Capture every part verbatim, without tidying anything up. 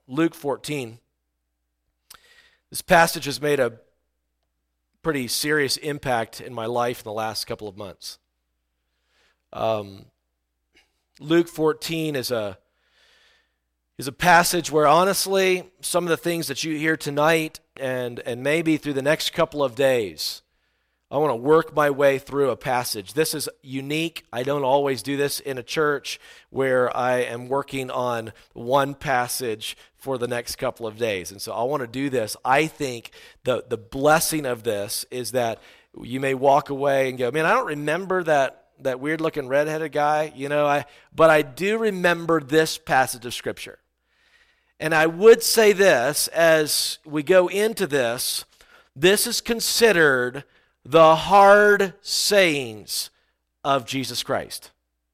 Luke fourteen. This passage has made a pretty serious impact in my life in the last couple of months. Um, Luke fourteen is a is a passage where, honestly, some of the things that you hear tonight and and maybe through the next couple of days, I want to work my way through a passage. This is unique. I don't always do this in a church where I am working on one passage for the next couple of days. And so I want to do this. I think the, the blessing of this is that you may walk away and go, man, I don't remember that, that weird-looking redheaded guy, you know, I but I do remember this passage of Scripture. And I would say this, as we go into this, this is considered the hard sayings of Jesus Christ.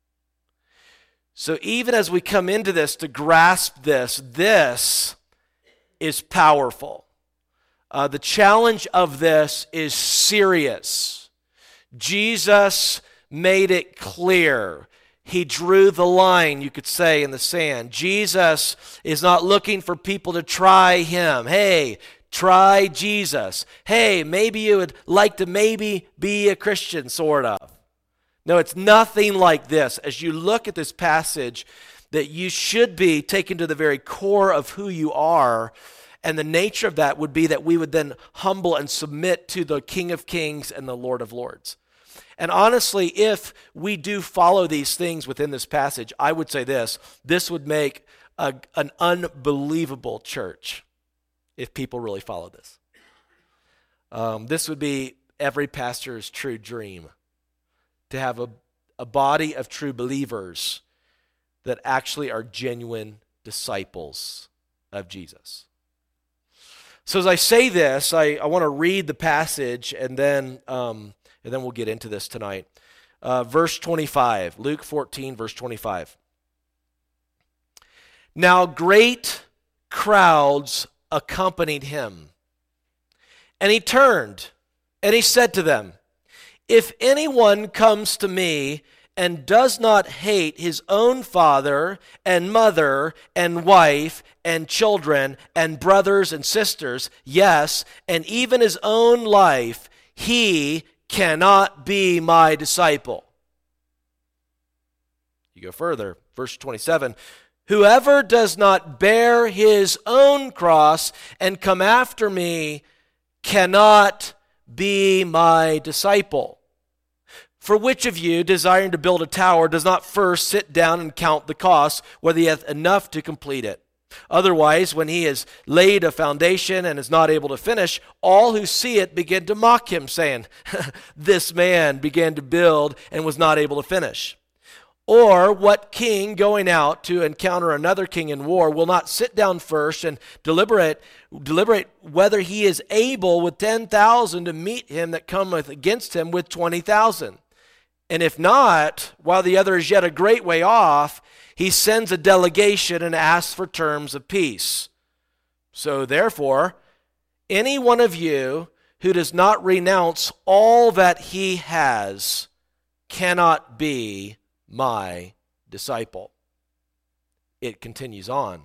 So even as we come into this to grasp this, this is powerful. Uh, the challenge of this is serious. Jesus made it clear. He drew the line, you could say, in the sand. Jesus is not looking for people to try him. Hey, try Jesus. Hey, maybe you would like to maybe be a Christian, sort of. No, it's nothing like this. As you look at this passage, that you should be taken to the very core of who you are, and the nature of that would be that we would then humble and submit to the King of Kings and the Lord of Lords. And honestly, if we do follow these things within this passage, I would say this, this would make a, an unbelievable church if people really follow this. Um, this would be every pastor's true dream, to have a, a body of true believers that actually are genuine disciples of Jesus. So as I say this, I, I want to read the passage, and then um, and then we'll get into this tonight. Uh, verse twenty-five, Luke fourteen, verse twenty-five. Now great crowds accompanied him, and he turned, and he said to them, if anyone comes to me and does not hate his own father and mother and wife and children and brothers and sisters, yes, and even his own life, he cannot be my disciple. You go further, verse twenty-seven. Whoever does not bear his own cross and come after me cannot be my disciple. For which of you, desiring to build a tower, does not first sit down and count the cost, whether he hath enough to complete it? Otherwise, when he has laid a foundation and is not able to finish, all who see it begin to mock him, saying, this man began to build and was not able to finish. Or what king going out to encounter another king in war will not sit down first and deliberate, deliberate whether he is able with ten thousand to meet him that cometh against him with twenty thousand? And if not, while the other is yet a great way off, he sends a delegation and asks for terms of peace. So therefore, any one of you who does not renounce all that he has cannot be my disciple. It continues on.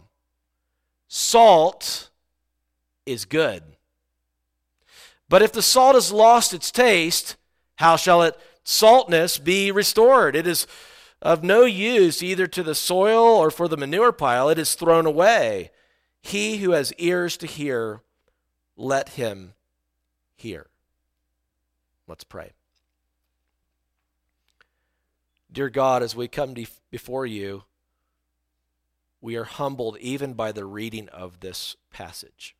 Salt is good. But if the salt has lost its taste, how shall its saltness be restored? It is of no use either to the soil or for the manure pile. It is thrown away. He who has ears to hear, let him hear. Let's pray. Dear God, as we come to, before you, we are humbled even by the reading of this passage.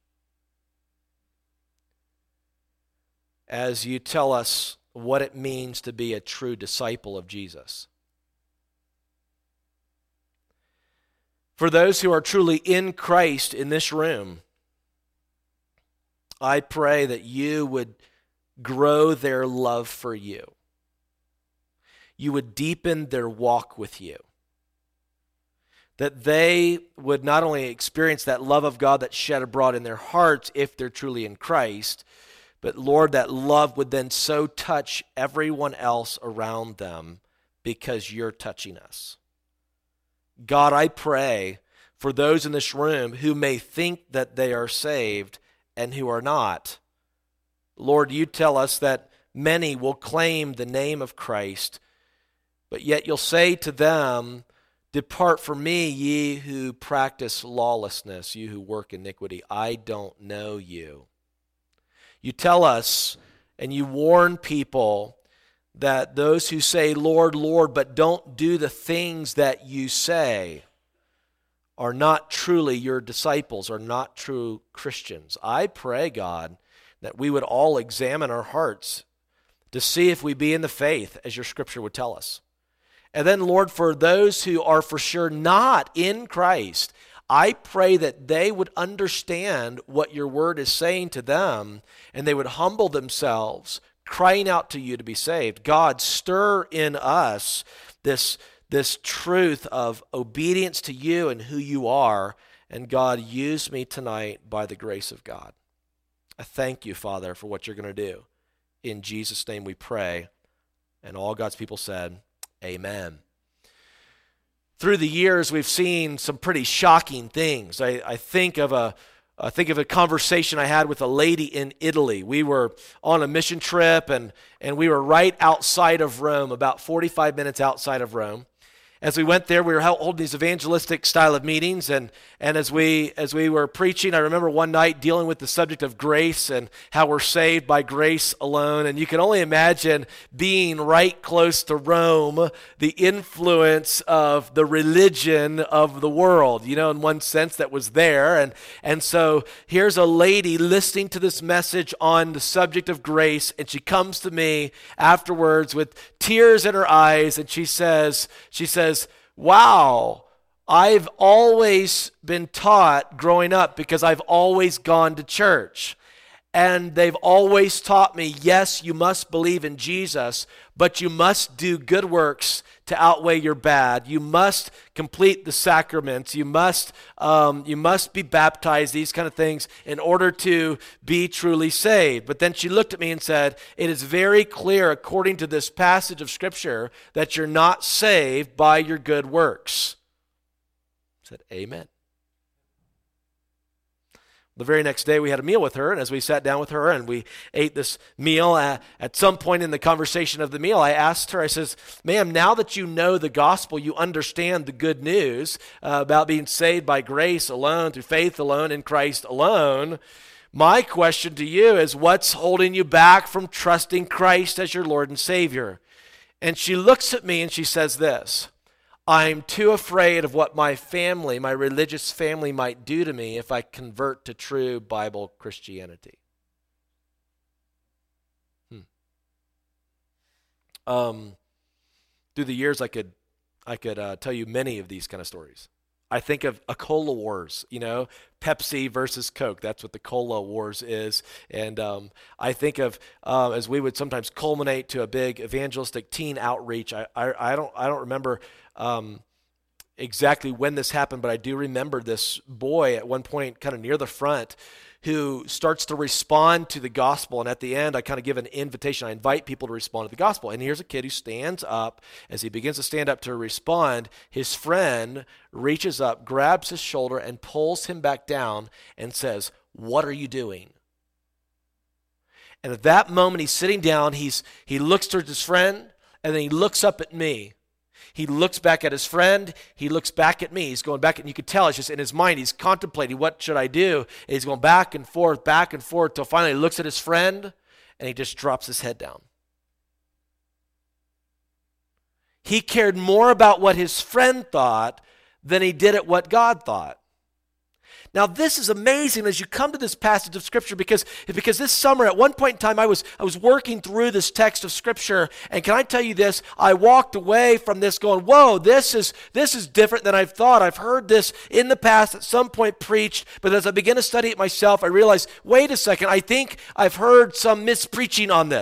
As you tell us what it means to be a true disciple of Jesus. For those who are truly in Christ in this room, I pray that you would grow their love for you. You would deepen their walk with you. That they would not only experience that love of God that's shed abroad in their hearts if they're truly in Christ, but Lord, that love would then so touch everyone else around them because you're touching us. God, I pray for those in this room who may think that they are saved and who are not. Lord, you tell us that many will claim the name of Christ, but yet you'll say to them, depart from me, ye who practice lawlessness, you who work iniquity. I don't know you. You tell us and you warn people that those who say, Lord, Lord, but don't do the things that you say are not truly your disciples, are not true Christians. I pray, God, that we would all examine our hearts to see if we be in the faith, as your scripture would tell us. And then, Lord, for those who are for sure not in Christ, I pray that they would understand what your word is saying to them, and they would humble themselves, crying out to you to be saved. God, stir in us this, this truth of obedience to you and who you are, and God, use me tonight by the grace of God. I thank you, Father, for what you're going to do. In Jesus' name we pray, and all God's people said, amen. Through the years, we've seen some pretty shocking things. I, I think of a I think of a conversation I had with a lady in Italy. We were on a mission trip, and, and we were right outside of Rome, about forty-five minutes outside of Rome. As we went there, we were holding these evangelistic style of meetings, and, and as we as we were preaching, I remember one night dealing with the subject of grace and how we're saved by grace alone. And you can only imagine being right close to Rome, the influence of the religion of the world, you know, in one sense that was there. And, and so here's a lady listening to this message on the subject of grace, and she comes to me afterwards with tears in her eyes, and she says, she says, wow, I've always been taught growing up, because I've always gone to church, and they've always taught me, yes, you must believe in Jesus, but you must do good works to outweigh your bad. You must complete the sacraments. You must, um, you must be baptized, these kind of things, in order to be truly saved. But then she looked at me and said, it is very clear, according to this passage of Scripture, that you're not saved by your good works. I said, amen. The very next day, we had a meal with her, and as we sat down with her and we ate this meal, uh, at some point in the conversation of the meal, I asked her, I says, ma'am, now that you know the gospel, you understand the good news uh, about being saved by grace alone, through faith alone, in Christ alone. My question to you is, what's holding you back from trusting Christ as your Lord and Savior? And she looks at me and she says this, I'm too afraid of what my family, my religious family, might do to me if I convert to true Bible Christianity. Hmm. Um, through the years, I could, I could uh, tell you many of these kind of stories. I think of a cola wars, you know, Pepsi versus Coke. That's what the cola wars is. And um, I think of uh, as we would sometimes culminate to a big evangelistic teen outreach. I I, I don't I don't remember um, exactly when this happened, but I do remember this boy at one point, kind of near the front, who starts to respond to the gospel. And at the end, I kind of give an invitation. I invite people to respond to the gospel. And here's a kid who stands up. As he begins to stand up to respond, his friend reaches up, grabs his shoulder, and pulls him back down and says, what are you doing? And at that moment, he's sitting down. He's he looks towards his friend, and then he looks up at me. He looks back at his friend. He looks back at me. He's going back, and you could tell it's just in his mind. He's contemplating, what should I do? And he's going back and forth, back and forth, till finally he looks at his friend, and he just drops his head down. He cared more about what his friend thought than he did at what God thought. Now, this is amazing as you come to this passage of Scripture, because, because this summer, at one point in time, I was, I was working through this text of Scripture, and can I tell you this? I walked away from this going, whoa, this is, this is different than I've thought. I've heard this in the past at some point preached, but as I began to study it myself, I realized, wait a second, I think I've heard some mispreaching on this.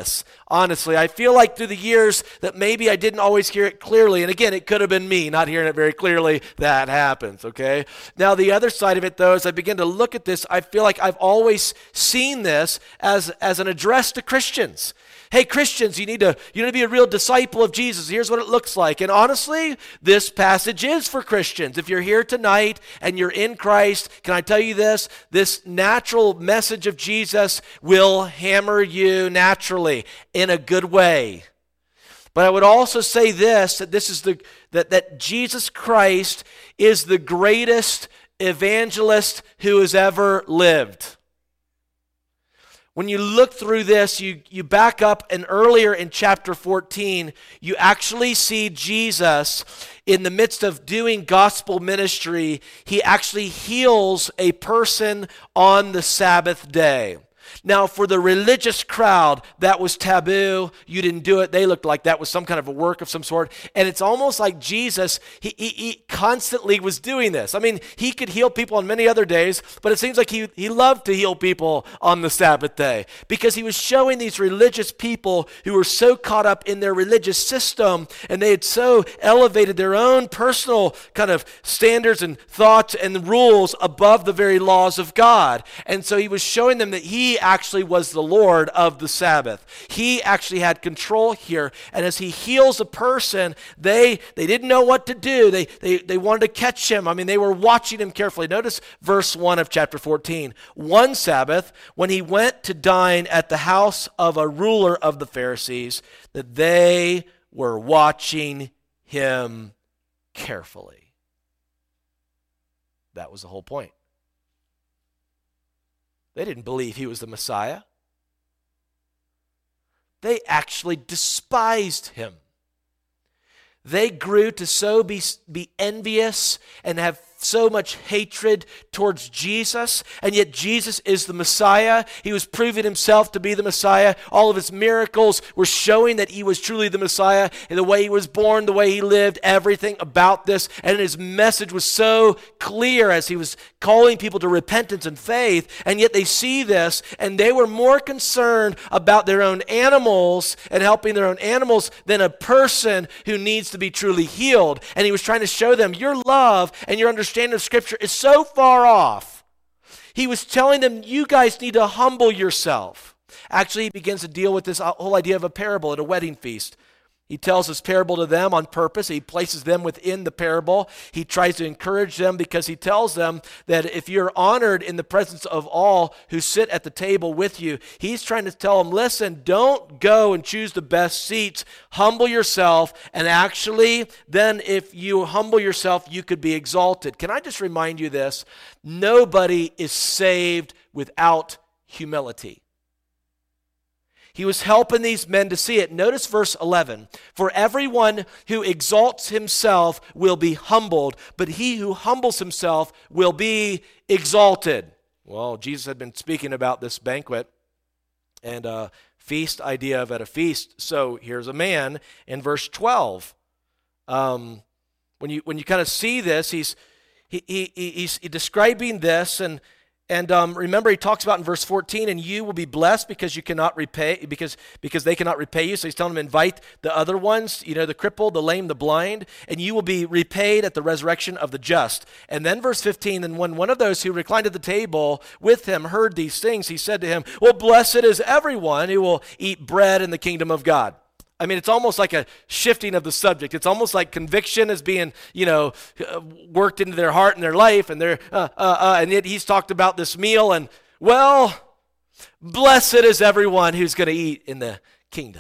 Honestly, I feel like through the years that maybe I didn't always hear it clearly. And again, it could have been me not hearing it very clearly. That happens, okay? Now, the other side of it, though, as I begin to look at this, I feel like I've always seen this as, as an address to Christians. Hey, Christians, you need to you need to be a real disciple of Jesus. Here's what it looks like. And honestly, this passage is for Christians. If you're here tonight and you're in Christ, can I tell you this? This natural message of Jesus will hammer you naturally in a good way. But I would also say this, that this is the that, that Jesus Christ is the greatest evangelist who has ever lived. When you look through this, you, you back up, and earlier in chapter fourteen, you actually see Jesus in the midst of doing gospel ministry. He actually heals a person on the Sabbath day. Now, for the religious crowd, that was taboo. You didn't do it. They looked like that was some kind of a work of some sort. And it's almost like Jesus, he, he, he constantly was doing this. I mean, he could heal people on many other days, but it seems like he, he loved to heal people on the Sabbath day because he was showing these religious people who were so caught up in their religious system, and they had so elevated their own personal kind of standards and thoughts and rules above the very laws of God. And so he was showing them that he actually was the Lord of the Sabbath. He actually had control here. And as he heals a person, they they didn't know what to do. They, they, they wanted to catch him. I mean, they were watching him carefully. Notice verse one of chapter fourteen. One Sabbath, when he went to dine at the house of a ruler of the Pharisees, that they were watching him carefully. That was the whole point. They didn't believe he was the Messiah. They actually despised him. They grew to so be, be envious and have so much hatred towards Jesus, and yet Jesus is the Messiah. He was proving himself to be the Messiah. All of his miracles were showing that he was truly the Messiah, and the way he was born, the way he lived, everything about this, and his message was so clear as he was calling people to repentance and faith, and yet they see this, and they were more concerned about their own animals and helping their own animals than a person who needs to be truly healed. And he was trying to show them, your love and your understanding of Scripture is so far off. He was telling them, you guys need to humble yourself. Actually, he begins to deal with this whole idea of a parable at a wedding feast. He tells this parable to them on purpose. He places them within the parable. He tries to encourage them because he tells them that if you're honored in the presence of all who sit at the table with you, he's trying to tell them, listen, don't go and choose the best seats. Humble yourself, and actually, then if you humble yourself, you could be exalted. Can I just remind you this? Nobody is saved without humility. He was helping these men to see it. Notice verse eleven. For everyone who exalts himself will be humbled, but he who humbles himself will be exalted. Well, Jesus had been speaking about this banquet and a feast idea of at a feast. So here's a man in verse twelve. Um, when you when you kind of see this, he's he, he he's describing this, and And um, remember, he talks about in verse fourteen, and you will be blessed because you cannot repay, because because they cannot repay you. So he's telling them, invite the other ones, you know, the crippled, the lame, the blind, and you will be repaid at the resurrection of the just. And then verse fifteen, and when one of those who reclined at the table with him heard these things, he said to him, well, blessed is everyone who will eat bread in the kingdom of God. I mean, it's almost like a shifting of the subject. It's almost like conviction is being, you know, worked into their heart and their life, and they're, uh, uh, uh, and yet he's talked about this meal, and well, blessed is everyone who's going to eat in the kingdom,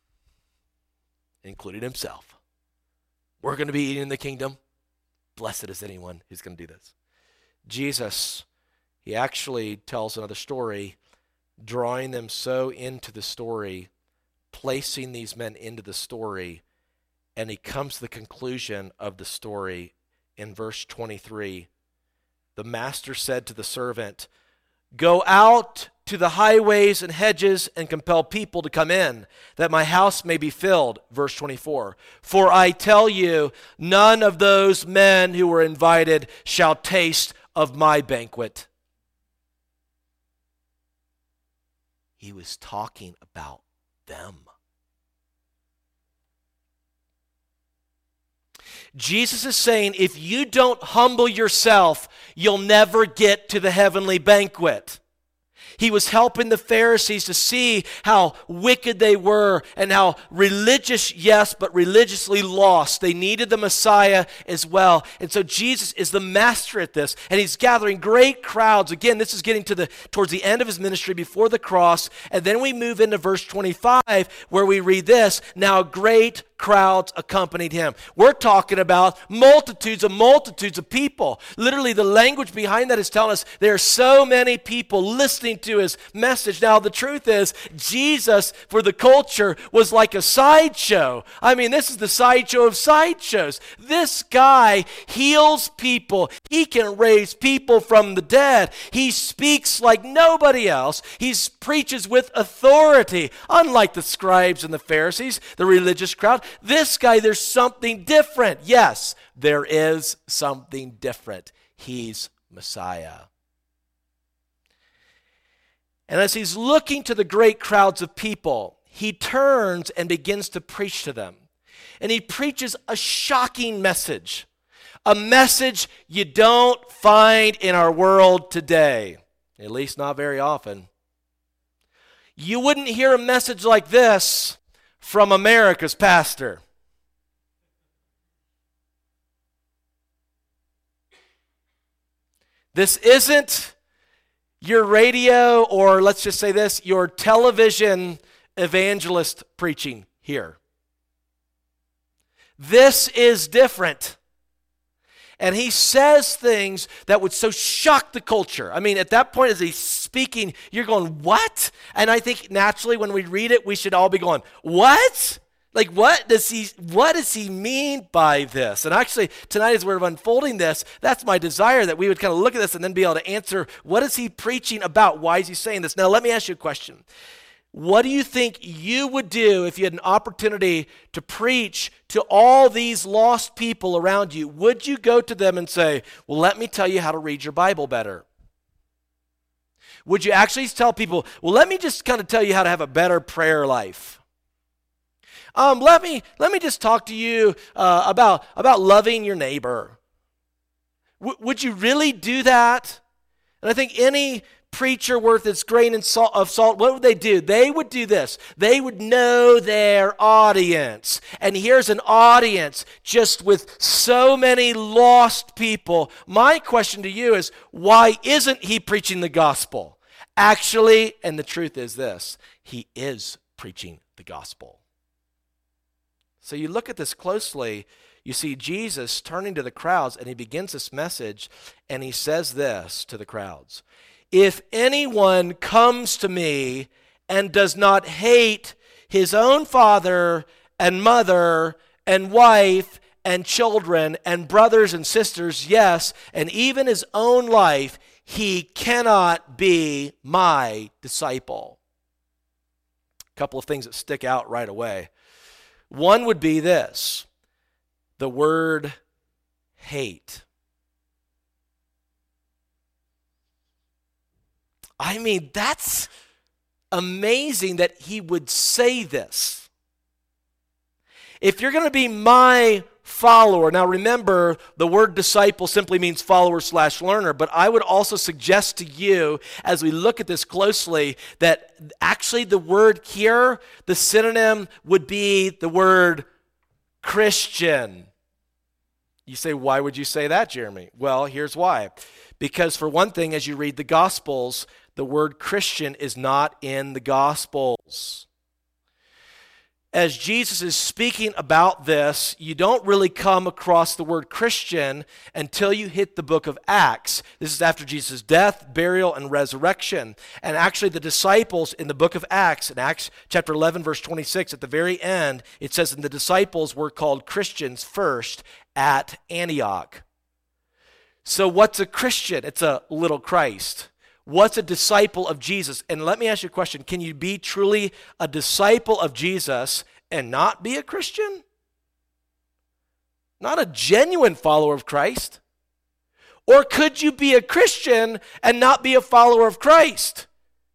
including himself. We're going to be eating in the kingdom. Blessed is anyone who's going to do this. Jesus, he actually tells another story, drawing them so into the story, placing these men into the story, and he comes to the conclusion of the story in verse twenty-three. The master said to the servant, go out to the highways and hedges and compel people to come in, that my house may be filled. Verse twenty-four. For I tell you, none of those men who were invited shall taste of my banquet. He was talking about them. Jesus is saying, if you don't humble yourself, you'll never get to the heavenly banquet. He was helping the Pharisees to see how wicked they were and how religious, yes, but religiously lost. They needed the Messiah as well. And so Jesus is the master at this, and he's gathering great crowds. Again, this is getting to the towards the end of his ministry before the cross. And then we move into verse twenty-five where we read this, now great crowds accompanied him. We're talking about multitudes of multitudes of people. Literally, the language behind that is telling us there are so many people listening to his message. Now, the truth is, Jesus, for the culture, was like a sideshow. I mean, this is the sideshow of sideshows. This guy heals people. He can raise people from the dead. He speaks like nobody else. He preaches with authority, unlike the scribes and the Pharisees, the religious crowd. This guy, there's something different. Yes, there is something different. He's Messiah. And as he's looking to the great crowds of people, he turns and begins to preach to them. And he preaches a shocking message, a message you don't find in our world today, at least not very often. You wouldn't hear a message like this from America's pastor. This isn't your radio, or let's just say this, your television evangelist preaching here. This is different. And he says things that would so shock the culture. I mean, at that point as he's speaking, you're going, what? And I think naturally when we read it, we should all be going, what? Like, what does he what does he mean by this? And actually, tonight as we're unfolding this, that's my desire, that we would kind of look at this and then be able to answer, what is he preaching about? Why is he saying this? Now, let me ask you a question. What do you think you would do if you had an opportunity to preach to all these lost people around you? Would you go to them and say, well, let me tell you how to read your Bible better? Would you actually tell people, well, let me just kind of tell you how to have a better prayer life? Um, let me let me just talk to you uh, about, about loving your neighbor. W- would you really do that? And I think any preacher worth its grain and salt, of salt, what would they do? They would do this. They would know their audience. And here's an audience just with so many lost people. My question to you is, why isn't he preaching the gospel? Actually, and the truth is this, he is preaching the gospel. So you look at this closely, you see Jesus turning to the crowds, and he begins this message, and he says this to the crowds. If anyone comes to me and does not hate his own father and mother and wife and children and brothers and sisters, yes, and even his own life, he cannot be my disciple. A couple of things that stick out right away. One would be this, the word hate. I mean, that's amazing that he would say this. If you're going to be my follower, now remember, the word disciple simply means follower slash learner, but I would also suggest to you, as we look at this closely, that actually the word here, the synonym would be the word Christian. You say, why would you say that, Jeremy? Well, here's why. Because for one thing, as you read the Gospels, the word Christian is not in the Gospels. As Jesus is speaking about this, you don't really come across the word Christian until you hit the book of Acts. This is after Jesus' death, burial, and resurrection. And actually the disciples in the book of Acts, in Acts chapter eleven, verse twenty-six, at the very end, it says, and the disciples were called Christians first at Antioch. So what's a Christian? It's a little Christ. What's a disciple of Jesus? And let me ask you a question. Can you be truly a disciple of Jesus and not be a Christian? Not a genuine follower of Christ? Or could you be a Christian and not be a follower of Christ?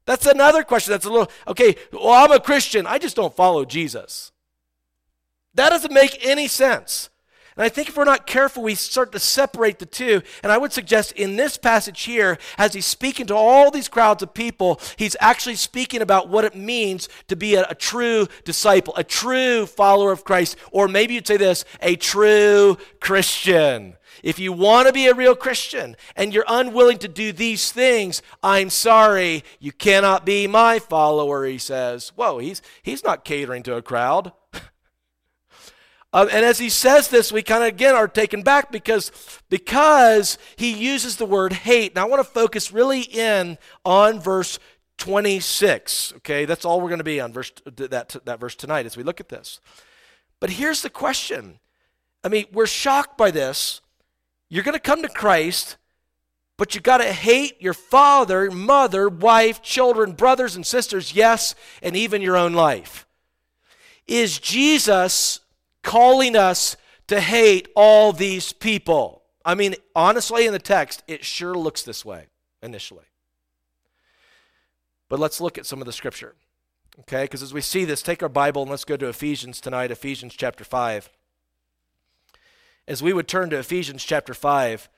That's another question. That's a little, okay, well, I'm a Christian. I just don't follow Jesus. That doesn't make any sense. And I think if we're not careful, we start to separate the two. And I would suggest in this passage here, as he's speaking to all these crowds of people, he's actually speaking about what it means to be a, a true disciple, a true follower of Christ, or maybe you'd say this, a true Christian. If you want to be a real Christian and you're unwilling to do these things, I'm sorry, you cannot be my follower, he says. Whoa, he's, he's not catering to a crowd. Um, and as he says this, we kind of, again, are taken back because, because he uses the word hate. Now, I want to focus really in on verse twenty-six, okay? That's all we're going to be on verse that, that verse tonight as we look at this. But here's the question. I mean, we're shocked by this. You're going to come to Christ, but you got to hate your father, mother, wife, children, brothers and sisters, yes, and even your own life. Is Jesus calling us to hate all these people? I mean, honestly, in the text, it sure looks this way initially. But let's look at some of the scripture, okay? Because as we see this, take our Bible and let's go to Ephesians tonight, Ephesians chapter five. As we would turn to Ephesians chapter five,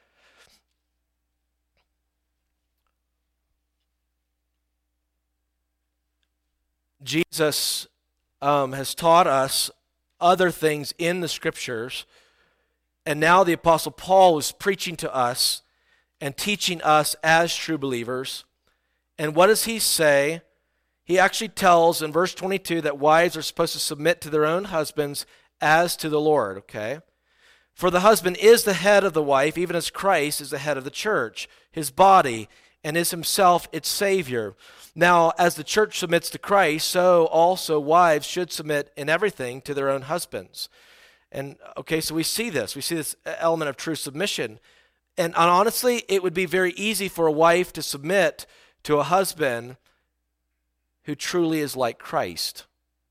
Jesus um, has taught us other things in the scriptures, and now the Apostle Paul is preaching to us and teaching us as true believers. And what does he say? He actually tells in verse twenty-two that wives are supposed to submit to their own husbands as to the Lord, okay? For the husband is the head of the wife, even as Christ is the head of the church, his body, and is himself its Savior. Now, as the church submits to Christ, so also wives should submit in everything to their own husbands. And, okay, so we see this. We see this element of true submission. And honestly, it would be very easy for a wife to submit to a husband who truly is like Christ.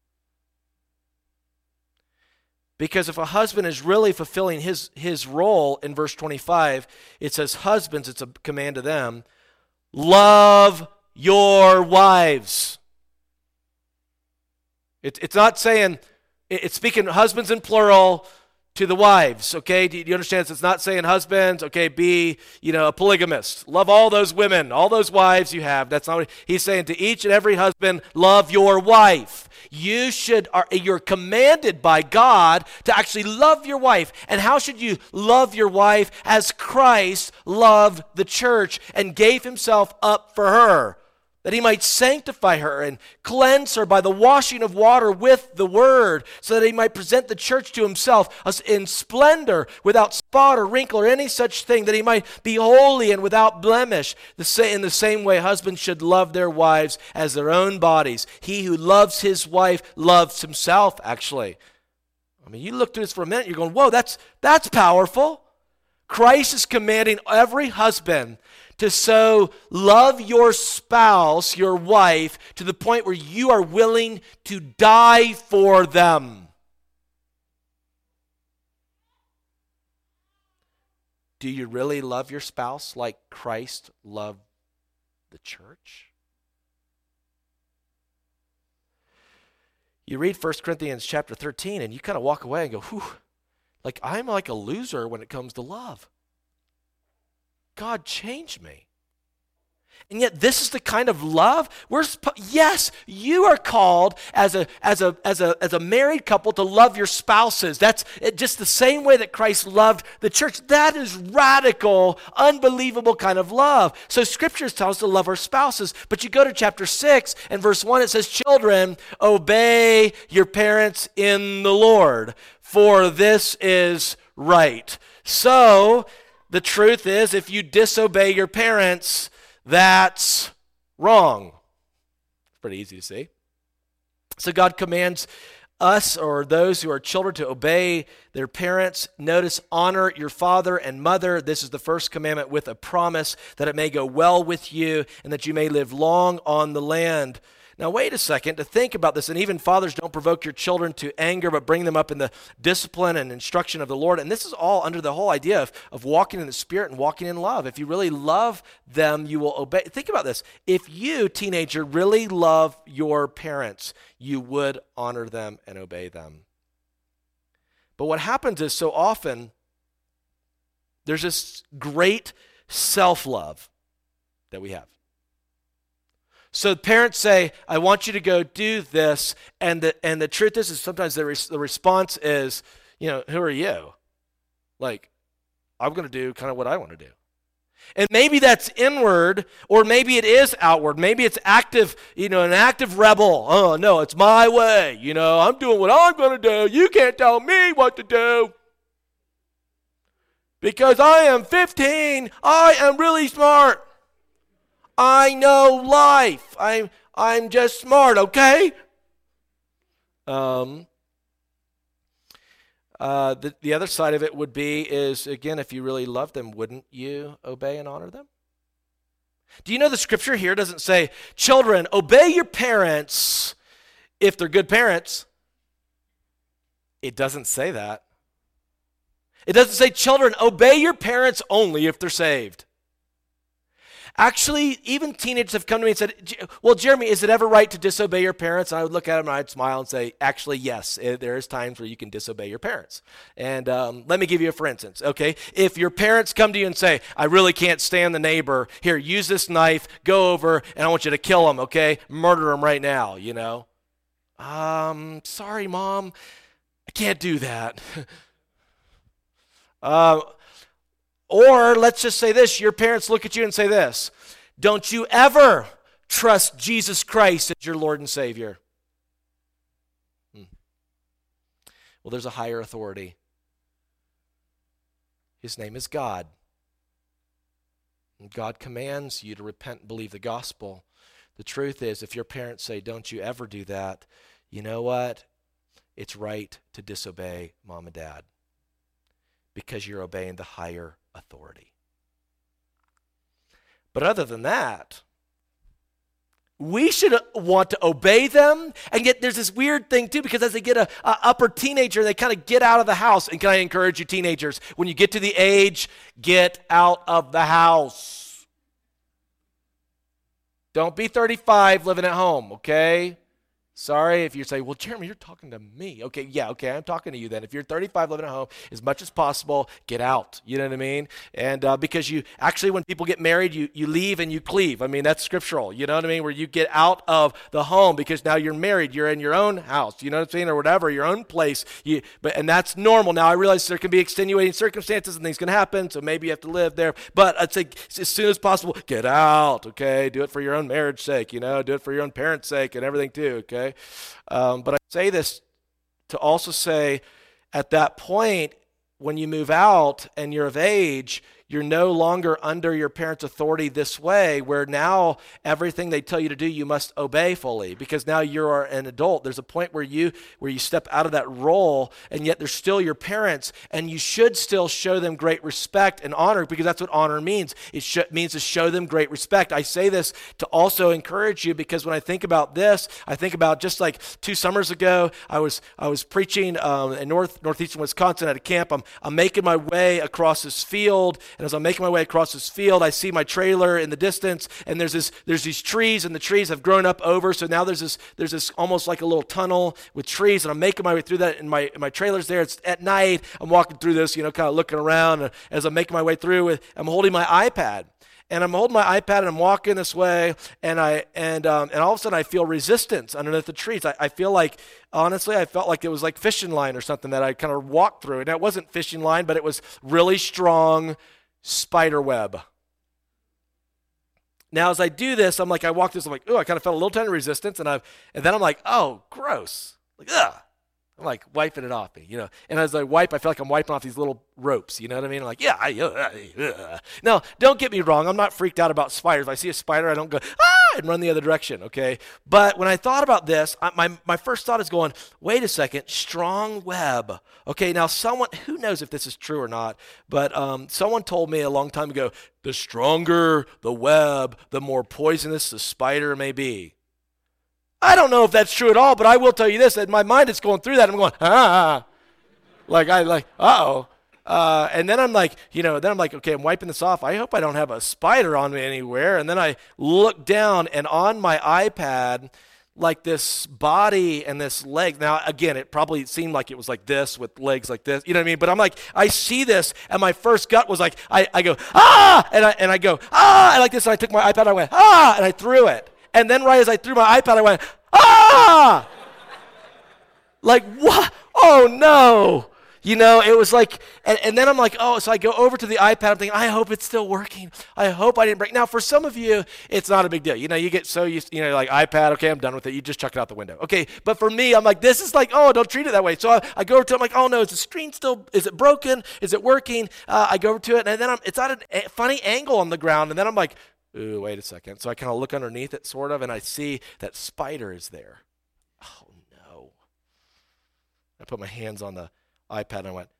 Because if a husband is really fulfilling his, his role in verse twenty-five, it says, husbands, it's a command to them, love your wives. It, it's not saying, it, it's speaking husbands in plural to the wives, okay? Do you, do you understand? It's not saying husbands, okay, be, you know, a polygamist. Love all those women, all those wives you have. That's not what he's saying. To each and every husband, love your wife. You should, are, you're commanded by God to actually love your wife. And how should you love your wife? As Christ loved the church and gave himself up for her, that he might sanctify her and cleanse her by the washing of water with the word, so that he might present the church to himself in splendor, without spot or wrinkle or any such thing, that he might be holy and without blemish. In the same way, husbands should love their wives as their own bodies. He who loves his wife loves himself, actually. I mean, you look through this for a minute, you're going, whoa, that's, that's powerful. Christ is commanding every husband to so love your spouse, your wife, to the point where you are willing to die for them. Do you really love your spouse like Christ loved the church? You read First Corinthians chapter thirteen and you kind of walk away and go, whew, like I'm like a loser when it comes to love. God changed me. And yet this is the kind of love we're yes, you are called as a as a as a as a married couple to love your spouses. That's just the same way that Christ loved the church. That is radical, unbelievable kind of love. So scriptures tell us to love our spouses, but you go to chapter six and verse one, it says, "Children, obey your parents in the Lord, for this is right." So the truth is, if you disobey your parents, that's wrong. It's pretty easy to see. So God commands us, or those who are children, to obey their parents. Notice, honor your father and mother. This is the first commandment with a promise that it may go well with you and that you may live long on the land. Now, wait a second to think about this. And even fathers, don't provoke your children to anger, but bring them up in the discipline and instruction of the Lord. And this is all under the whole idea of, of walking in the Spirit and walking in love. If you really love them, you will obey. Think about this. If you, teenager, really love your parents, you would honor them and obey them. But what happens is so often there's this great self-love that we have. So parents say, I want you to go do this, and the and the truth is, is sometimes the, res- the response is, you know, who are you? Like, I'm going to do kind of what I want to do. And maybe that's inward, or maybe it is outward. Maybe it's active, you know, an active rebel. Oh, no, it's my way. You know, I'm doing what I'm going to do. You can't tell me what to do. Because I am fifteen, I am really smart. I know life. I'm I'm just smart, okay? Um, uh, the, the other side of it would be is, again, if you really love them, wouldn't you obey and honor them? Do you know the scripture here doesn't say, children, obey your parents if they're good parents? It doesn't say that. It doesn't say, children, obey your parents only if they're saved. Actually, even teenagers have come to me and said, well, Jeremy, is it ever right to disobey your parents? And I would look at them and I'd smile and say, actually, yes, there is times where you can disobey your parents. And um, let me give you a for instance, okay? If your parents come to you and say, I really can't stand the neighbor, here, use this knife, go over, and I want you to kill him, okay? Murder him right now, you know? Um, sorry, Mom, I can't do that. uh, Or let's just say this, your parents look at you and say this, don't you ever trust Jesus Christ as your Lord and Savior. Hmm. Well, there's a higher authority. His name is God. And God commands you to repent and believe the gospel. The truth is, if your parents say, don't you ever do that, you know what? It's right to disobey mom and dad because you're obeying the higher authority. But other than that, we should want to obey them. And yet there's this weird thing too, because as they get a, a upper teenager, they kind of get out of the house. And can I encourage you teenagers, when you get to the age, get out of the house. Don't be thirty-five living at home, okay? Sorry if you say, well, Jeremy, you're talking to me. Okay, yeah, okay, I'm talking to you then. If you're thirty-five living at home, as much as possible, get out. You know what I mean? And uh, because you, actually when people get married, you, you leave and you cleave. I mean, that's scriptural. You know what I mean? Where you get out of the home because now you're married. You're in your own house. You know what I'm saying? Or whatever, your own place. You, but And that's normal. Now, I realize there can be extenuating circumstances and things can happen, so maybe you have to live there. But I'd say as soon as possible, get out, okay? Do it for your own marriage sake, you know? Do it for your own parents' sake and everything too, okay? Um, but I say this to also say at that point, when you move out and you're of age, you're no longer under your parents' authority this way, where now everything they tell you to do, you must obey fully, because now you're an adult. There's a point where you where you step out of that role, and yet they're still your parents, and you should still show them great respect and honor, because that's what honor means. It sh- means to show them great respect. I say this to also encourage you, because when I think about this, I think about just like two summers ago, I was I was preaching um, in north northeastern Wisconsin at a camp. I'm I'm making my way across this field. And as I'm making my way across this field, I see my trailer in the distance, and there's this, there's these trees, and the trees have grown up over. So now there's this, there's this almost like a little tunnel with trees, and I'm making my way through that. And my, my trailer's there. It's at night. I'm walking through this, you know, kind of looking around. And as I'm making my way through, I'm holding my iPad. And I'm holding my iPad and I'm walking this way, and I and um, and all of a sudden I feel resistance underneath the trees. I, I feel like, honestly, I felt like it was like fishing line or something that I kind of walked through. And it wasn't fishing line, but it was really strong spider web. Now, as I do this, I'm like, I walk this, I'm like, oh, I kind of felt a little tiny resistance, and I and then I'm like, oh, gross, like, ugh. I'm like wiping it off me, you know. And as I wipe, I feel like I'm wiping off these little ropes, you know what I mean? I'm like, yeah, I, uh, uh. Now, don't get me wrong. I'm not freaked out about spiders. If I see a spider, I don't go, ah, and run the other direction, okay? But when I thought about this, I, my, my first thought is going, wait a second, strong web. Okay, now someone, who knows if this is true or not, but um, someone told me a long time ago, the stronger the web, the more poisonous the spider may be. I don't know if that's true at all, but I will tell you this, that in my mind it's going through that. I'm going, ah, like I like, uh-oh. Uh, and then I'm like, you know, then I'm like, okay, I'm wiping this off. I hope I don't have a spider on me anywhere. And then I look down, and on my iPad, like this body and this leg. Now, again, it probably seemed like it was like this with legs like this. You know what I mean? But I'm like, I see this, and my first gut was like, I, I go, ah! And I, and I go, ah! And like this, and I took my iPad, and I went, ah! And I threw it. And then right as I threw my iPad, I went, ah! Like, what? Oh, no. You know, it was like, and, and then I'm like, oh, so I go over to the iPad. I'm thinking, I hope it's still working. I hope I didn't break. Now, for some of you, it's not a big deal. You know, you get so used, you know, like iPad, okay, I'm done with it. You just chuck it out the window. Okay, but for me, I'm like, this is like, oh, don't treat it that way. So I, I go over to it. I'm like, oh, no, is the screen still, is it broken? Is it working? Uh, I go over to it, and then I'm, it's at a funny angle on the ground. And then I'm like, ooh, wait a second. So I kind of look underneath it, sort of, and I see that spider is there. Oh, no. I put my hands on the iPad, and I went,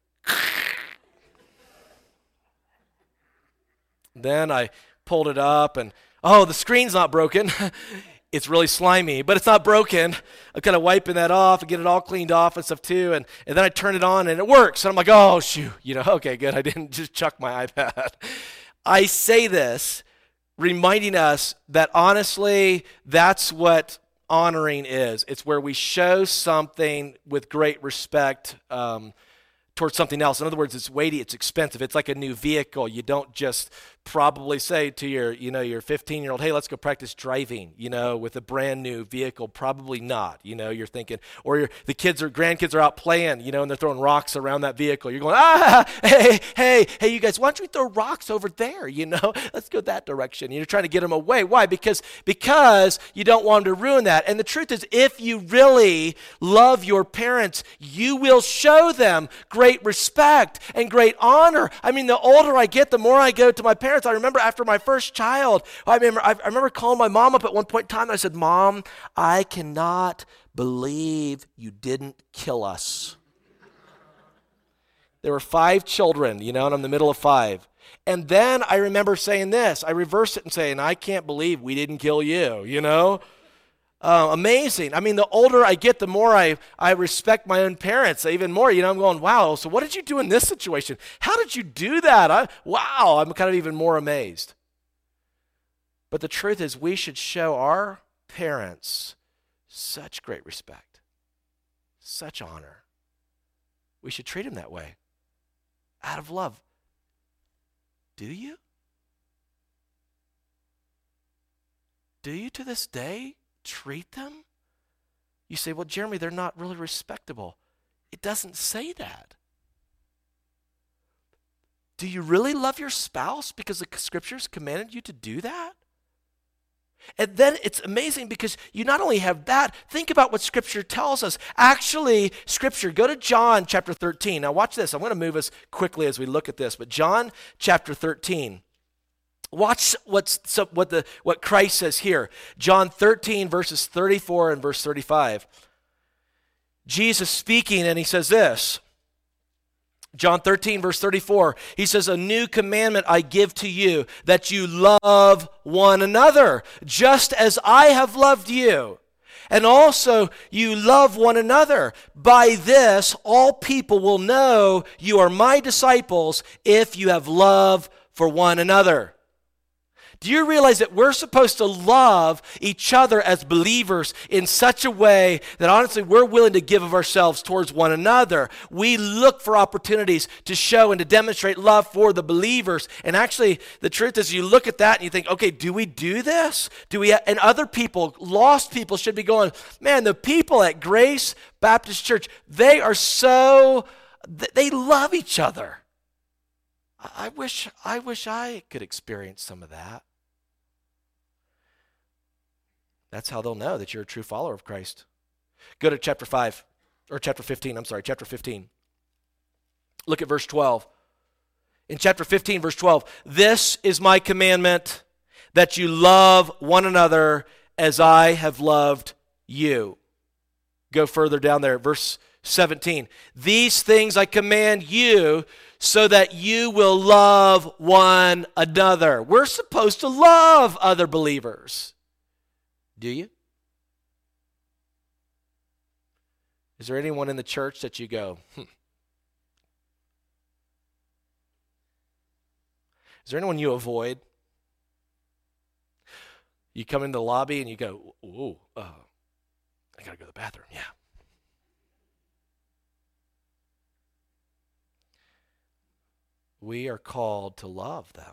then I pulled it up, and oh, the screen's not broken. It's really slimy, but it's not broken. I'm kind of wiping that off and get it all cleaned off and stuff too, and, and then I turn it on, and it works. And I'm like, oh, shoot, you know, okay, good. I didn't just chuck my iPad. I say this reminding us that honestly, that's what honoring is. It's where we show something with great respect um, towards something else. In other words, it's weighty, it's expensive. It's like a new vehicle. You don't just probably say to your, you know, your fifteen-year-old, hey, let's go practice driving, you know, with a brand new vehicle. Probably not. You know, you're thinking, or you're, the kids or grandkids are out playing, you know, and they're throwing rocks around that vehicle. You're going, ah, hey, hey, hey, you guys, why don't we throw rocks over there? You know, let's go that direction. You're trying to get them away. Why? Because because you don't want them to ruin that. And the truth is, if you really love your parents, you will show them great respect and great honor. I mean, the older I get, the more I go to my parents. I remember after my first child, I remember I remember calling my mom up at one point in time, and I said, Mom, I cannot believe you didn't kill us. There were five children, you know, and I'm in the middle of five. And then I remember saying this. I reversed it and saying, I can't believe we didn't kill you, you know? Uh, amazing. I mean, the older I get, the more I, I respect my own parents, even more. You know, I'm going, wow, so what did you do in this situation? How did you do that? I, wow, I'm kind of even more amazed. But the truth is, we should show our parents such great respect, such honor. We should treat them that way, out of love. Do you? Do you to this day treat them? You say, well, Jeremy, they're not really respectable. It doesn't say that. Do you really love your spouse because the scriptures commanded you to do that? And then it's amazing because you not only have that, think about what Scripture tells us. Actually, Scripture, go to John chapter thirteen. Now watch this. I'm going to move us quickly as we look at this. But John chapter thirteen. Watch what's so what the what Christ says here. John thirteen, verses thirty-four and verse thirty-five. Jesus speaking, and he says this. John thirteen, verse thirty-four, he says, a new commandment I give to you, that you love one another, just as I have loved you. And also you love one another. By this, all people will know you are my disciples if you have love for one another. Do you realize that we're supposed to love each other as believers in such a way that honestly we're willing to give of ourselves towards one another? We look for opportunities to show and to demonstrate love for the believers. And actually, the truth is you look at that and you think, okay, do we do this? Do we? And other people, lost people, should be going, man, the people at Grace Baptist Church, they are so, they love each other. I wish, I wish I could experience some of that. That's how they'll know that you're a true follower of Christ. Go to chapter five, or chapter fifteen, I'm sorry, chapter fifteen. Look at verse twelve. In chapter fifteen, verse twelve, this is my commandment, that you love one another as I have loved you. Go further down there, verse seventeen. These things I command you so that you will love one another. We're supposed to love other believers. Do you? Is there anyone in the church that you go, hmm? Is there anyone you avoid? You come into the lobby and you go, ooh, uh, I got to go to the bathroom. Yeah. We are called to love them.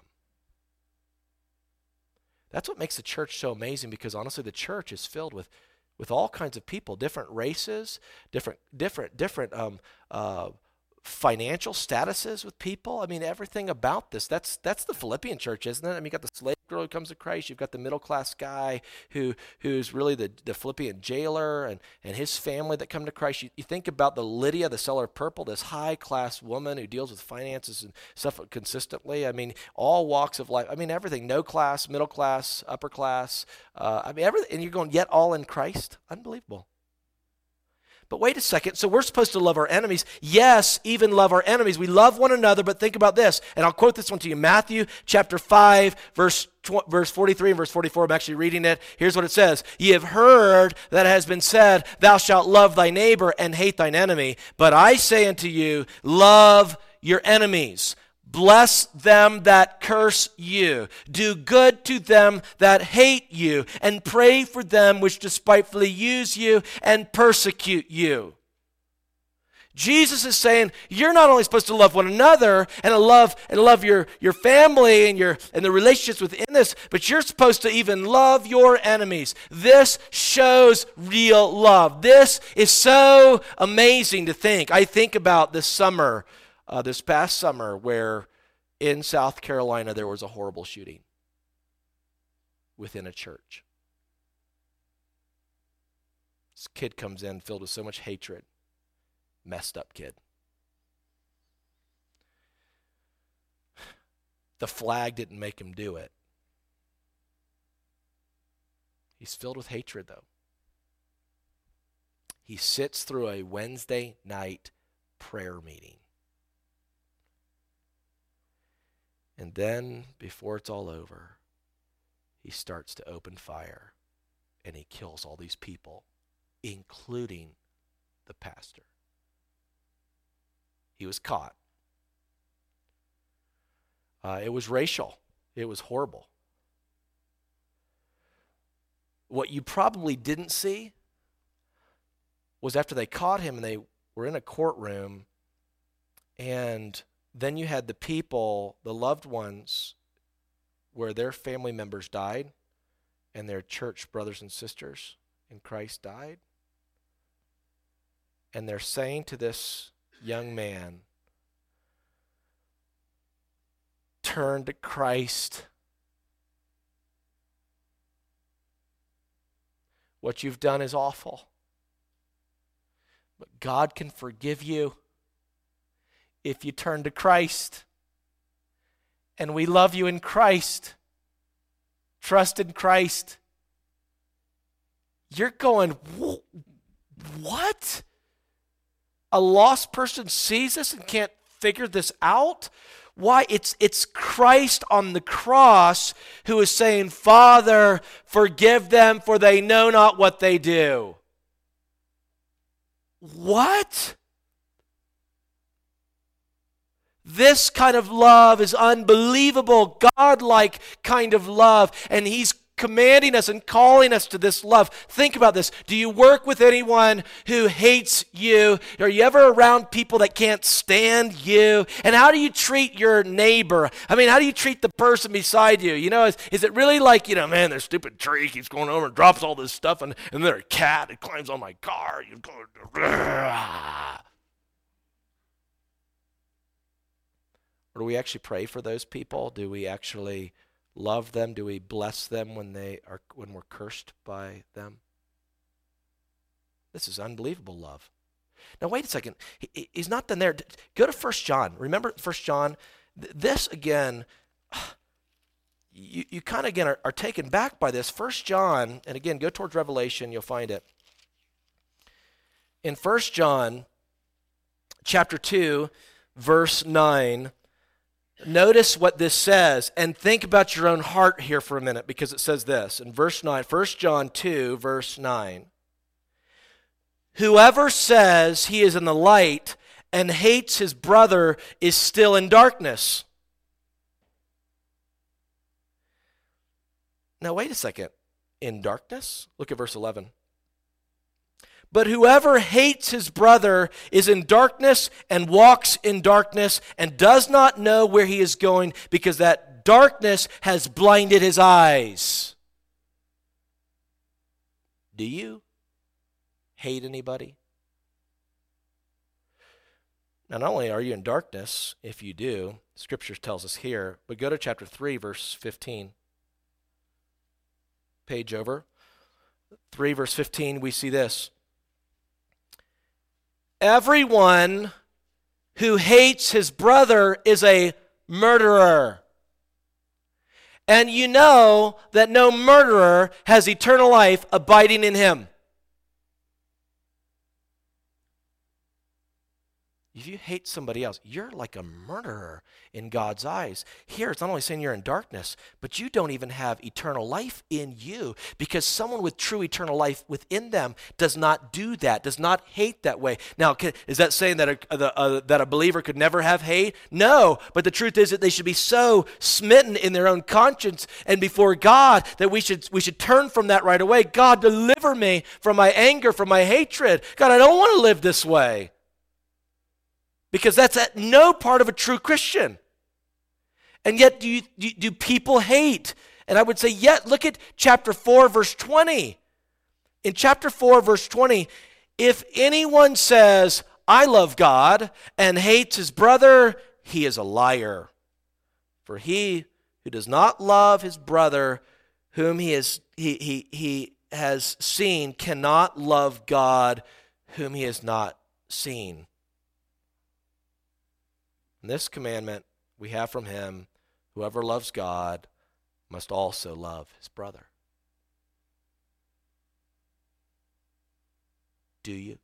That's what makes the church so amazing, because honestly, the church is filled with, with all kinds of people, different races, different, different, different um, uh, financial statuses with people. I mean, everything about this. That's that's the Philippian church, isn't it? I mean, you got the slave girl who comes to Christ. You've got the middle class guy who who's really the, the Philippian jailer and, and his family that come to Christ. You, you think about the Lydia, the seller of purple, this high class woman who deals with finances and stuff consistently. I mean, all walks of life. I mean, everything. No class, middle class, upper class. Uh, I mean, everything. And you're going, yet all in Christ. Unbelievable. But wait a second, so we're supposed to love our enemies. Yes, even love our enemies. We love one another, but think about this, and I'll quote this one to you. Matthew chapter five, verse tw- verse forty-three and verse forty-four. I'm actually reading it. Here's what it says. Ye have heard that it has been said, thou shalt love thy neighbor and hate thine enemy. But I say unto you, love your enemies. Bless them that curse you. Do good to them that hate you, and pray for them which despitefully use you and persecute you. Jesus is saying you're not only supposed to love one another and love and love your, your family and your and the relationships within this, but you're supposed to even love your enemies. This shows real love. This is so amazing to think. I think about this summer. Uh, this past summer, where in South Carolina there was a horrible shooting within a church. This kid comes in filled with so much hatred, messed up kid. The flag didn't make him do it. He's filled with hatred, though. He sits through a Wednesday night prayer meeting. And then, before it's all over, he starts to open fire, and he kills all these people, including the pastor. He was caught. Uh, it was racial. It was horrible. What you probably didn't see was after they caught him and they were in a courtroom, and then you had the people, the loved ones, where their family members died and their church brothers and sisters in Christ died. And they're saying to this young man, turn to Christ. What you've done is awful. But God can forgive you if you turn to Christ. And we love you in Christ. Trust in Christ. You're going, what? A lost person sees this and can't figure this out? Why? It's, it's Christ on the cross who is saying, Father, forgive them, for they know not what they do. What? This kind of love is unbelievable, God-like kind of love, and he's commanding us and calling us to this love. Think about this. Do you work with anyone who hates you? Are you ever around people that can't stand you? And how do you treat your neighbor? I mean, how do you treat the person beside you? You know, is, is it really like, you know, man, their stupid tree keeps going over and drops all this stuff, and, and their cat, it climbs on my car. You go, or do we actually pray for those people? Do we actually love them? Do we bless them when they are when we're cursed by them? This is unbelievable love. Now wait a second. He, he's not done there. Go to First John. Remember First John? This again, you, you kind of again are, are taken back by this. First John, and again, go towards Revelation, you'll find it. In First John chapter two, verse nine, notice what this says, and think about your own heart here for a minute, because it says this in verse nine, First John two, verse nine. Whoever says he is in the light and hates his brother is still in darkness. Now wait a second. In darkness? Look at verse eleven. But whoever hates his brother is in darkness and walks in darkness and does not know where he is going because that darkness has blinded his eyes. Do you hate anybody? Now, not only are you in darkness, if you do, Scripture tells us here, but go to chapter three, verse fifteen. Page over. three, verse fifteen, we see this. Everyone who hates his brother is a murderer. And you know that no murderer has eternal life abiding in him. If you hate somebody else, you're like a murderer in God's eyes. Here, it's not only saying you're in darkness, but you don't even have eternal life in you, because someone with true eternal life within them does not do that, does not hate that way. Now, is that saying that a, uh, that a believer could never have hate? No, but the truth is that they should be so smitten in their own conscience and before God that we should, we should turn from that right away. God, deliver me from my anger, from my hatred. God, I don't want to live this way. Because that's at no part of a true Christian. And yet do, you, do, do people hate? And I would say, yet, look at chapter four, verse twenty. In chapter four, verse twenty, if anyone says, I love God, and hates his brother, he is a liar. For he who does not love his brother, whom he, is, he, he, he has seen, cannot love God, whom he has not seen. And this commandment we have from him, whoever loves God must also love his brother. Do you?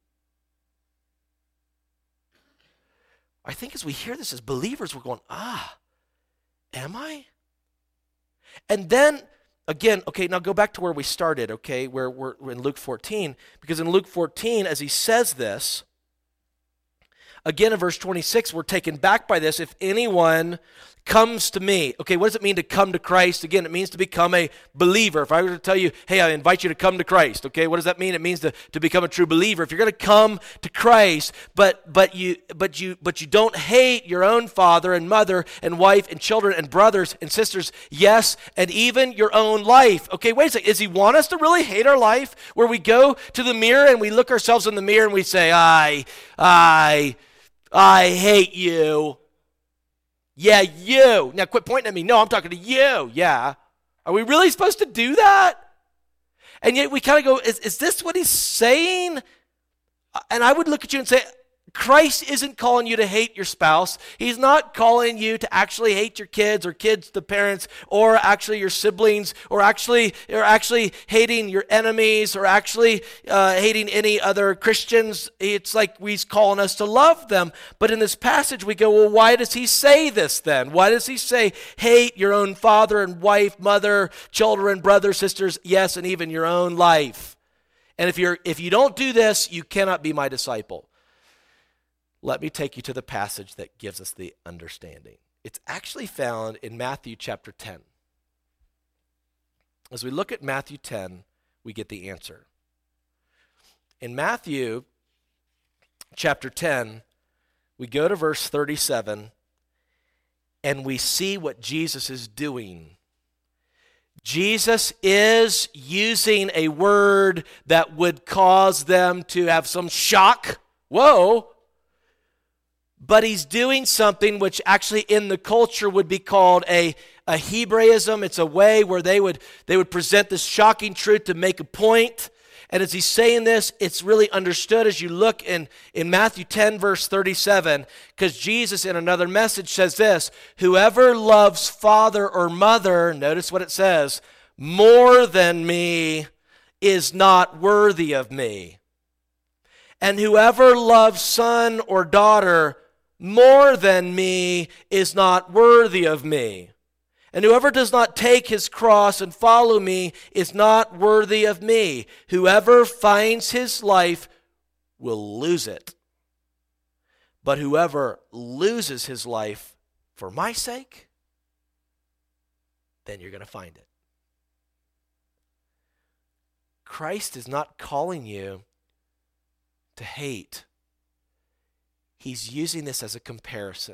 I think as we hear this as believers, we're going, ah, am I? And then, again, okay, now go back to where we started, okay, where we're, we're in Luke fourteen, because in Luke fourteen, as he says this, again, in verse twenty-six, we're taken back by this. If anyone comes to me, okay, what does it mean to come to Christ? Again, it means to become a believer. If I were to tell you, hey, I invite you to come to Christ, okay, what does that mean? It means to, to become a true believer. If you're going to come to Christ, but but you but you but you don't hate your own father and mother and wife and children and brothers and sisters, yes, and even your own life. Okay, wait a second. Does he want us to really hate our life? Where we go to the mirror and we look ourselves in the mirror and we say, I, I, I hate you. Yeah, you. Now quit pointing at me. No, I'm talking to you. Yeah. Are we really supposed to do that? And yet we kind of go, is, is this what he's saying? And I would look at you and say, Christ isn't calling you to hate your spouse. He's not calling you to actually hate your kids or kids to parents or actually your siblings or actually or actually hating your enemies or actually uh, hating any other Christians. It's like he's calling us to love them. But in this passage we go, well, why does he say this then? Why does he say hate your own father and wife, mother, children, brothers, sisters, yes, and even your own life? And if you're if you don't do this, you cannot be my disciple. Let me take you to the passage that gives us the understanding. It's actually found in Matthew chapter ten. As we look at Matthew ten, we get the answer. In Matthew chapter ten, we go to verse thirty-seven, and we see what Jesus is doing. Jesus is using a word that would cause them to have some shock. Whoa! But he's doing something which actually in the culture would be called a, a Hebraism. It's a way where they would, they would present this shocking truth to make a point. And as he's saying this, it's really understood as you look in, in Matthew ten, verse thirty-seven, because Jesus in another message says this, whoever loves father or mother, notice what it says, more than me is not worthy of me. And whoever loves son or daughter more than me is not worthy of me. And whoever does not take his cross and follow me is not worthy of me. Whoever finds his life will lose it. But whoever loses his life for my sake, then you're going to find it. Christ is not calling you to hate. He's using this as a comparison.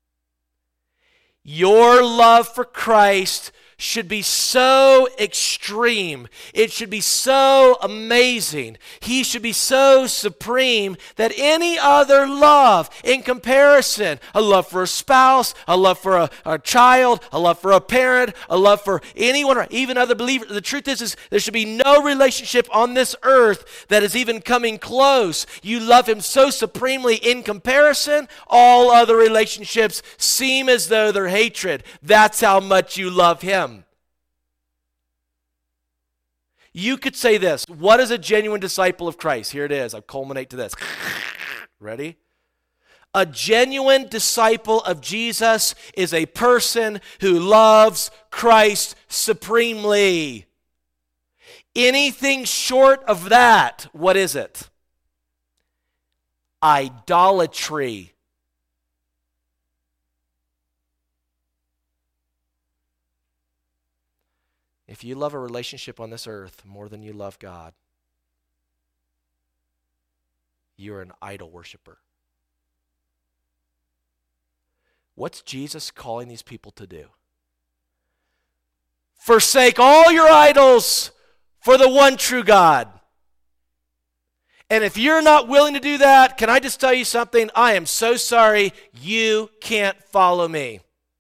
Your love for Christ should be so extreme. It should be so amazing. He should be so supreme that any other love in comparison, a love for a spouse, a love for a, a child, a love for a parent, a love for anyone or even other believer. The truth is, is there should be no relationship on this earth that is even coming close. You love him so supremely in comparison, all other relationships seem as though they're hatred. That's how much you love him. You could say this. What is a genuine disciple of Christ? Here it is. I'll culminate to this. Ready? A genuine disciple of Jesus is a person who loves Christ supremely. Anything short of that, what is it? Idolatry. If you love a relationship on this earth more than you love God, you're an idol worshiper. What's Jesus calling these people to do? Forsake all your idols for the one true God. And if you're not willing to do that, can I just tell you something? I am so sorry, you can't follow me.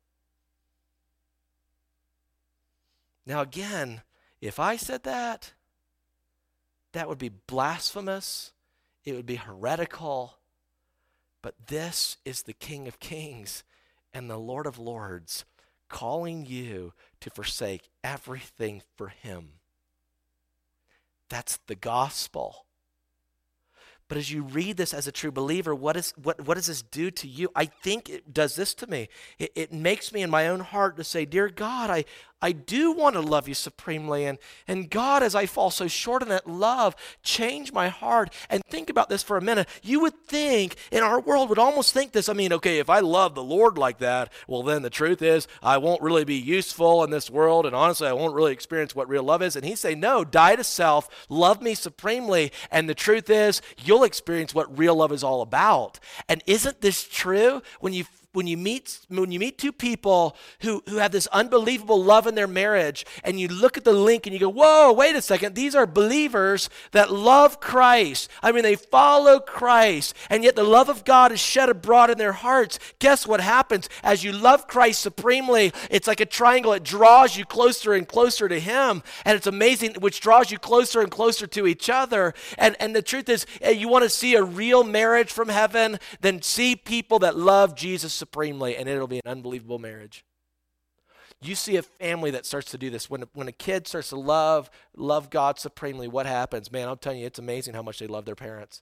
Now again, if I said that, that would be blasphemous. It would be heretical. But this is the King of Kings and the Lord of Lords calling you to forsake everything for him. That's the gospel. But as you read this as a true believer, what is what, what does this do to you? I think it does this to me. It, it makes me in my own heart to say, dear God, I, I do want to love you supremely. And, and God, as I fall so short in that love, change my heart. And think about this for a minute. You would think, in our world, would almost think this. I mean, okay, if I love the Lord like that, well, then the truth is I won't really be useful in this world. And honestly, I won't really experience what real love is. And he'd say, no, die to self, love me supremely. And the truth is, you'll experience what real love is all about. And isn't this true? When you When you meet when you meet two people who, who have this unbelievable love in their marriage, and you look at the link and you go, whoa, wait a second, these are believers that love Christ. I mean, they follow Christ, and yet the love of God is shed abroad in their hearts. Guess what happens? As you love Christ supremely, it's like a triangle. It draws you closer and closer to him, and it's amazing, which draws you closer and closer to each other. And, and the truth is, you want to see a real marriage from heaven, then see people that love Jesus supremely, and it'll be an unbelievable marriage. You see a family that starts to do this. When, when a kid starts to love, love God supremely, what happens? Man, I'm telling you, it's amazing how much they love their parents.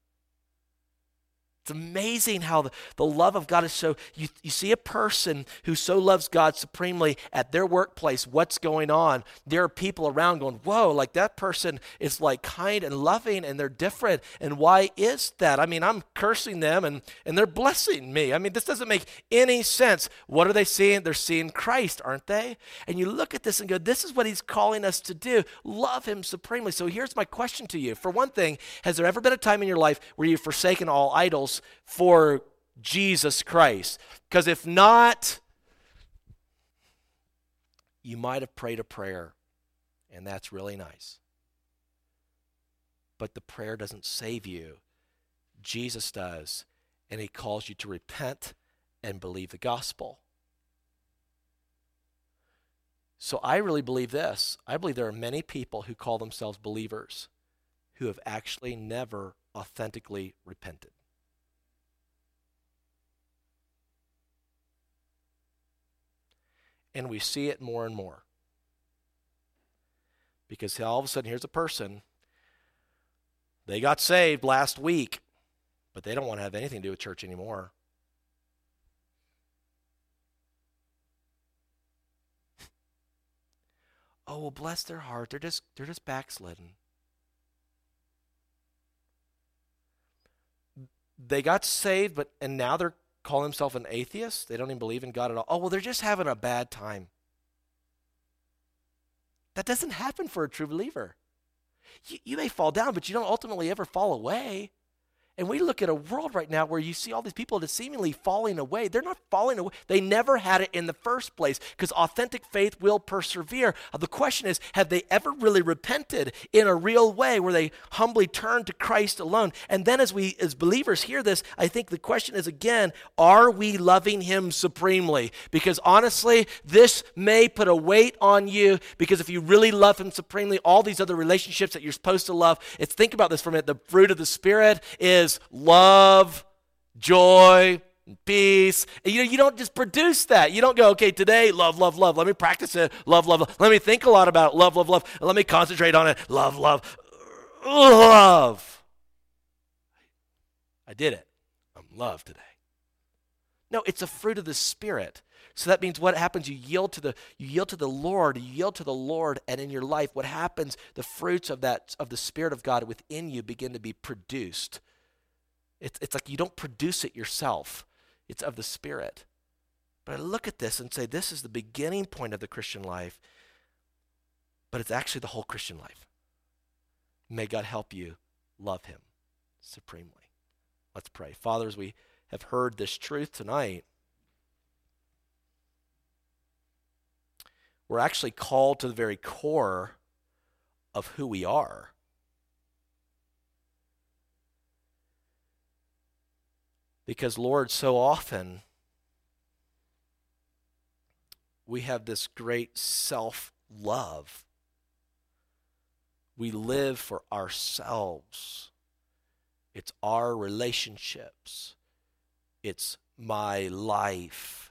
It's amazing how the, the love of God is so, you, you see a person who so loves God supremely at their workplace, what's going on? There are people around going, whoa, like that person is like kind and loving and they're different. And why is that? I mean, I'm cursing them and, and they're blessing me. I mean, this doesn't make any sense. What are they seeing? They're seeing Christ, aren't they? And you look at this and go, this is what he's calling us to do. Love him supremely. So here's my question to you. For one thing, has there ever been a time in your life where you've forsaken all idols for Jesus Christ? Because if not, you might have prayed a prayer, and that's really nice. But the prayer doesn't save you. Jesus does, and he calls you to repent and believe the gospel. So I really believe this. I believe there are many people who call themselves believers who have actually never authentically repented. And we see it more and more. Because all of a sudden, here's a person, they got saved last week, but they don't want to have anything to do with church anymore. Oh, well, bless their heart. They're just, they're just backslidden. they got saved, but and now they're calling themselves an atheist. They don't even believe in God at all. Oh, well, they're just having a bad time. That doesn't happen for a true believer. You, you may fall down, but you don't ultimately ever fall away. And we look at a world right now where you see all these people that are seemingly falling away. They're not falling away. They never had it in the first place because authentic faith will persevere. Uh, the question is, have they ever really repented in a real way where they humbly turn to Christ alone? And then as we, as believers hear this, I think the question is again, are we loving him supremely? Because honestly, this may put a weight on you because if you really love him supremely, all these other relationships that you're supposed to love, it's, think about this for a minute, the fruit of the Spirit is Is love, joy, and peace. And, you know, you don't just produce that. You don't go, okay, today, love, love, love. Let me practice it. Love, love, love. Let me think a lot about it. Love, love, love. And let me concentrate on it. Love, love, love. I did it. I'm love today. No, it's a fruit of the Spirit. So that means what happens, you yield to the you yield to the Lord, you yield to the Lord, and in your life, what happens, the fruits of that of the Spirit of God within you begin to be produced. It's it's like you don't produce it yourself. It's of the Spirit. But I look at this and say, this is the beginning point of the Christian life, but it's actually the whole Christian life. May God help you love him supremely. Let's pray. Father, as we have heard this truth tonight, we're actually called to the very core of who we are. Because, Lord, so often we have this great self-love. We live for ourselves. It's our relationships. It's my life.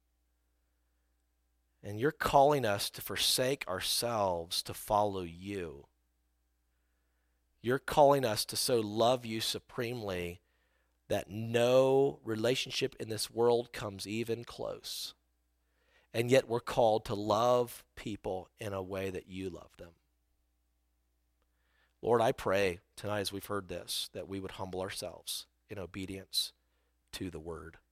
And you're calling us to forsake ourselves to follow you. You're calling us to so love you supremely that no relationship in this world comes even close. And yet we're called to love people in a way that you love them. Lord, I pray tonight as we've heard this, that we would humble ourselves in obedience to the word.